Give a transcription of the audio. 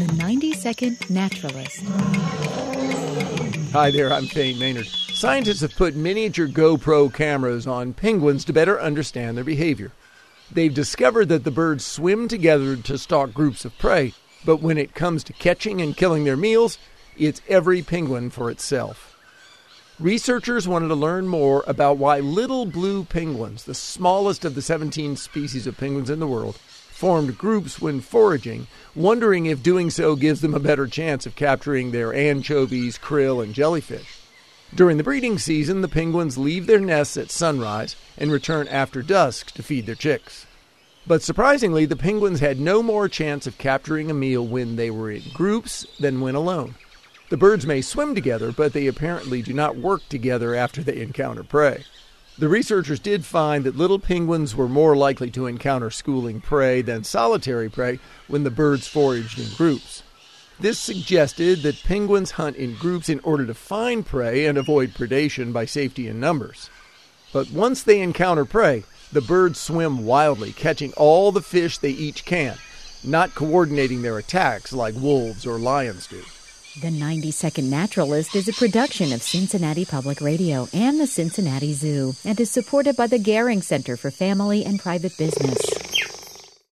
The 90-Second Naturalist. Hi there, I'm Payne Maynard. Scientists have put miniature GoPro cameras on penguins to better understand their behavior. They've discovered that the birds swim together to stalk groups of prey, but when it comes to catching and killing their meals, it's every penguin for itself. Researchers wanted to learn more about why little blue penguins, the smallest of the 17 species of penguins in the world, formed groups when foraging, wondering if doing so gives them a better chance of capturing their anchovies, krill, and jellyfish. During the breeding season, the penguins leave their nests at sunrise and return after dusk to feed their chicks. But surprisingly, the penguins had no more chance of capturing a meal when they were in groups than when alone. The birds may swim together, but they apparently do not work together after they encounter prey. The researchers did find that little penguins were more likely to encounter schooling prey than solitary prey when the birds foraged in groups. This suggested that penguins hunt in groups in order to find prey and avoid predation by safety in numbers. But once they encounter prey, the birds swim wildly, catching all the fish they each can, not coordinating their attacks like wolves or lions do. The 90-Second Naturalist is a production of Cincinnati Public Radio and the Cincinnati Zoo and is supported by the Gehring Center for Family and Private Business.